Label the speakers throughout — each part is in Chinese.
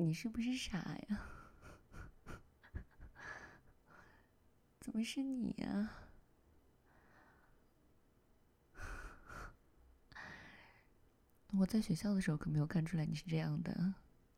Speaker 1: 你是不是傻呀？怎么是你呀？我在学校的时候可没有看出来你是这样的。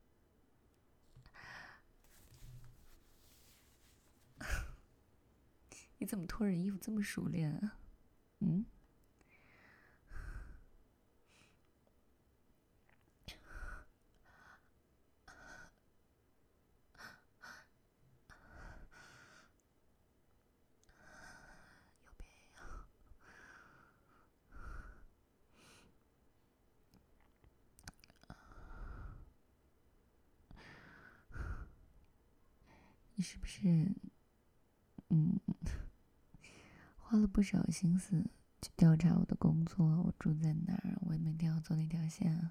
Speaker 1: 你怎么脱人衣服这么熟练啊？嗯？有病呀！你是不是花了不少心思去调查我的工作，我住在哪儿，我每天要走哪条线啊？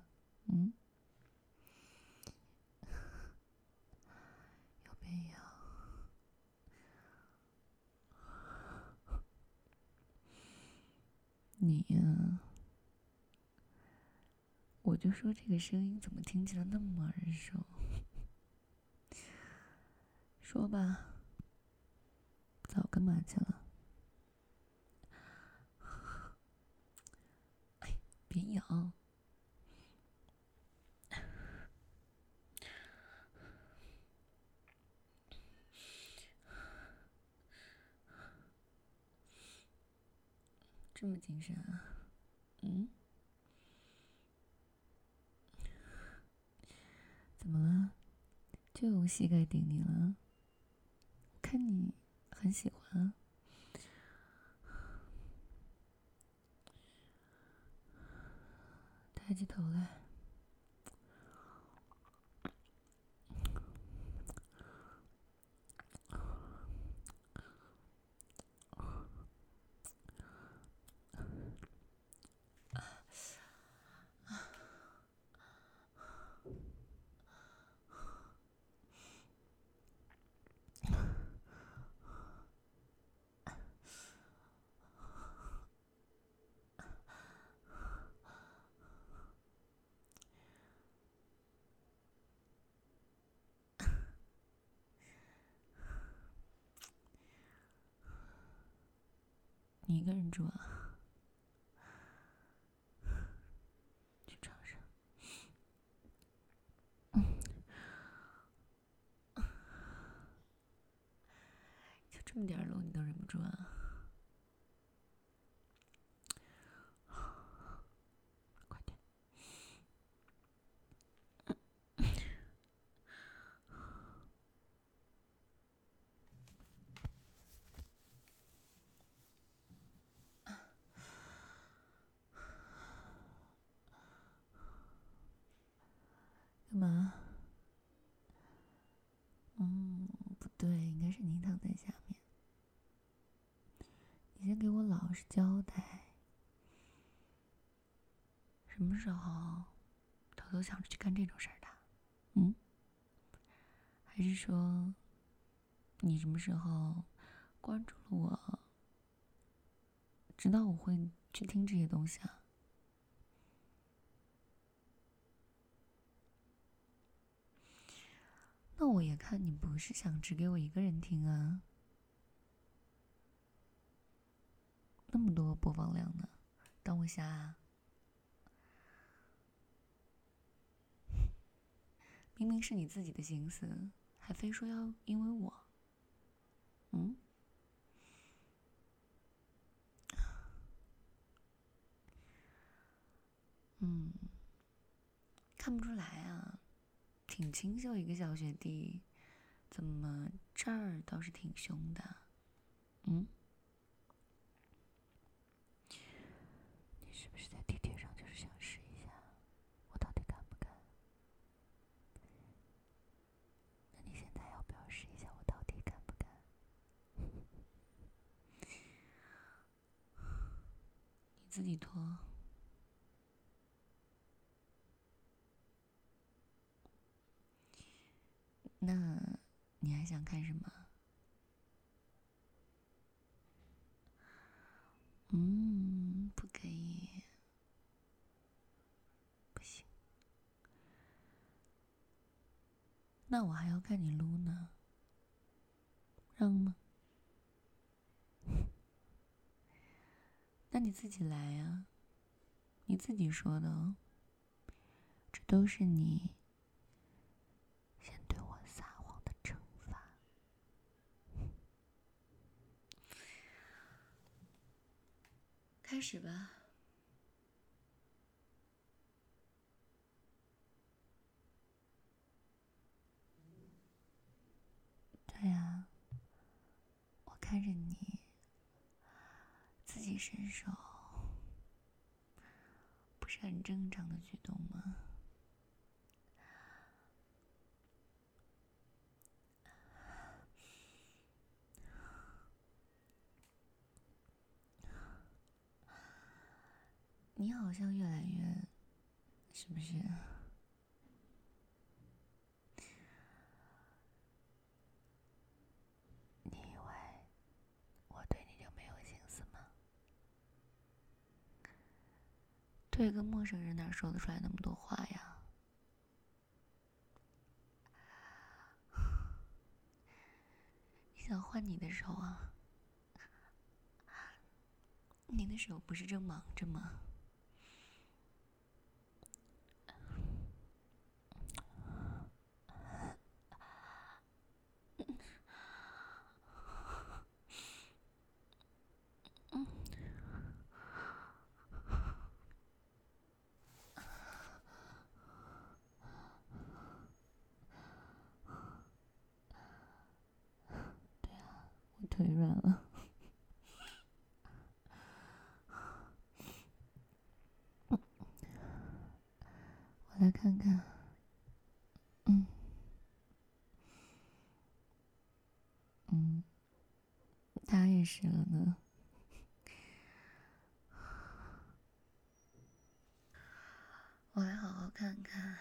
Speaker 1: 有病呀！你呀，我就说这个声音怎么听起来那么耳熟？说吧，早干嘛去了？别咬！这么精神啊？怎么了？就用膝盖顶你了？看你很喜欢啊。抬起头来。你一个人住啊？去床上。就这么点楼你都忍不住啊？快点！干嘛？不对，应该是你躺在下面。你先给我老实交代，什么时候偷偷想着去干这种事儿的？还是说你什么时候关注了我，知道我会去听这些东西啊？那我也看你不是想只给我一个人听啊，那么多播放量呢，当我瞎啊？明明是你自己的心思，还非说要因为我，看不出来啊，挺清秀一个小学弟，怎么这儿倒是挺凶的？你是不是在地铁上就是想试一下，我到底敢不敢？那你现在要不要试一下，我到底敢不敢？你自己脱。那你还想看什么？不可以，不行。 那我还要看你撸呢，让吗？那你自己来呀，你自己说的哦，这都是你先对我撒谎的惩罚。开始吧。对呀，我看着你自己伸手，不是很正常的举动吗？你好像越来越，是不是？你以为我对你就没有心思吗？对个陌生人哪说得出来那么多话呀？你想换你的手啊？你的手不是正忙着吗？我腿软了。我来看看。他也是了呢。我来好好看看。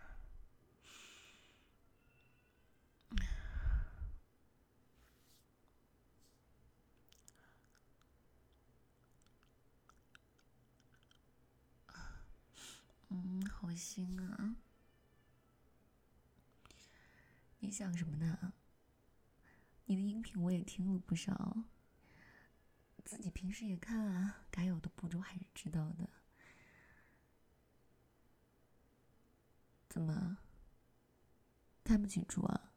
Speaker 1: 好腥啊！你想什么呢？你的音频我也听了不少，自己平时也看啊，该有的步骤还是知道的。怎么看不清楚啊？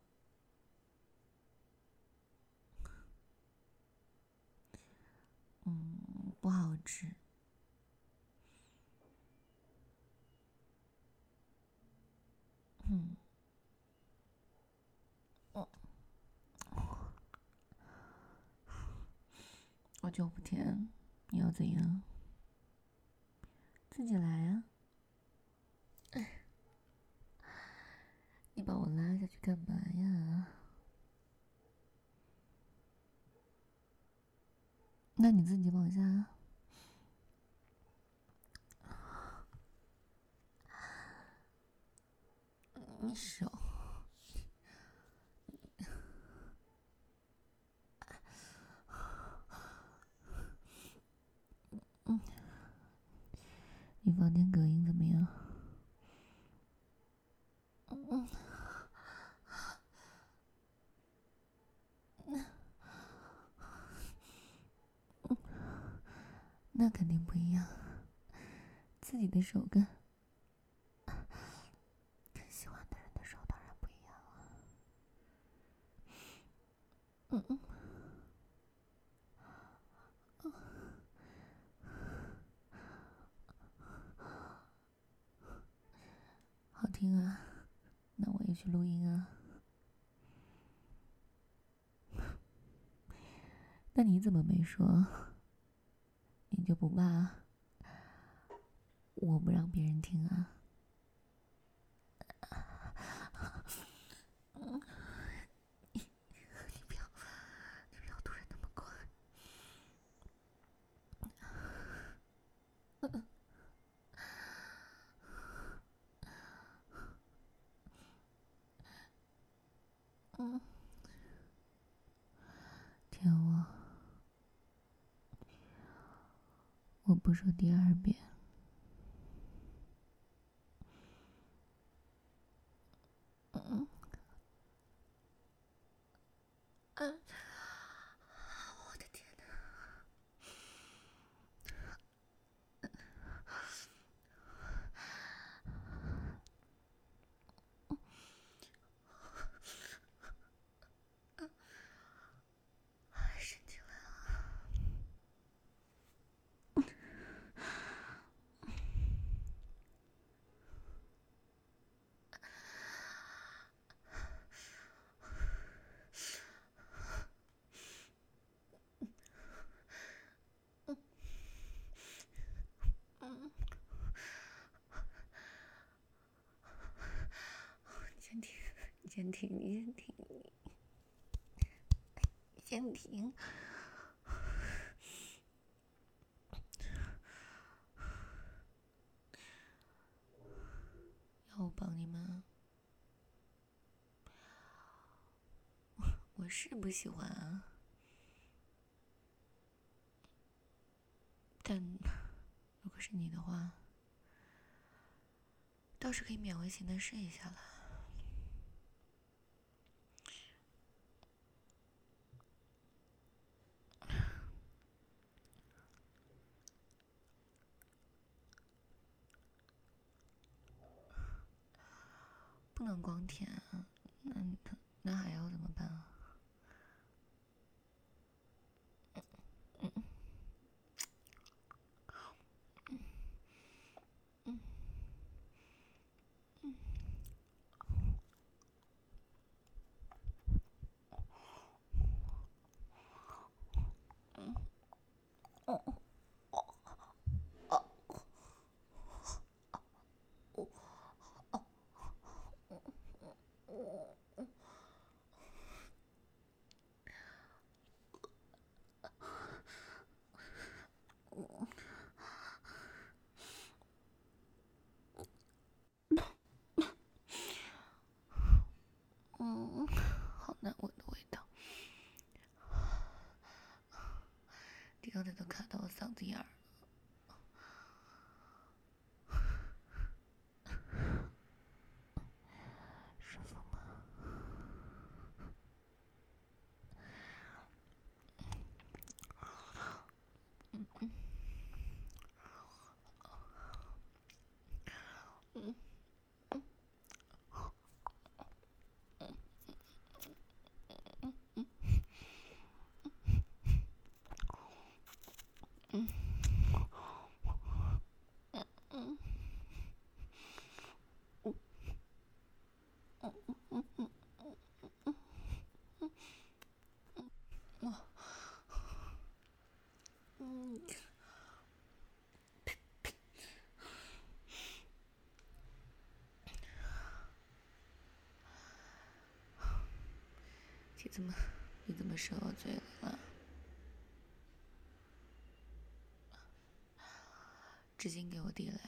Speaker 1: 不好吃。我就不甜，你要怎样？自己来啊！你把我拉下去干嘛呀？那你自己往下。你手。你房间隔音怎么样？那肯定不一样。自己的手跟喜欢的人的手当然不一样了。好听啊，那我也去录音啊。那你怎么没说？你就不怕我不让别人听啊？你不要突然那么快。舔我不说第二遍。 我的天哪！神经来了！你先停，你先停。要我帮你吗？我是不喜欢啊，但如果是你的话，倒是可以勉为其难试一下了。不能光舔啊，那还要怎么办啊？好难闻的味道，你刚才都卡到我嗓子眼儿了。舒服吗？你怎么射我嘴里了？纸巾给我递来。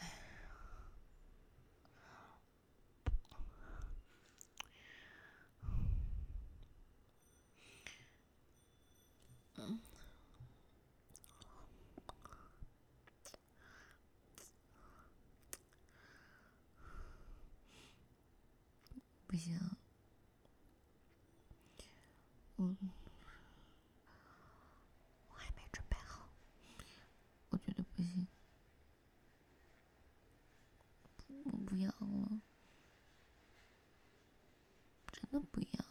Speaker 1: 不行，我还没准备好，我觉得不行，我不要了，真的不要。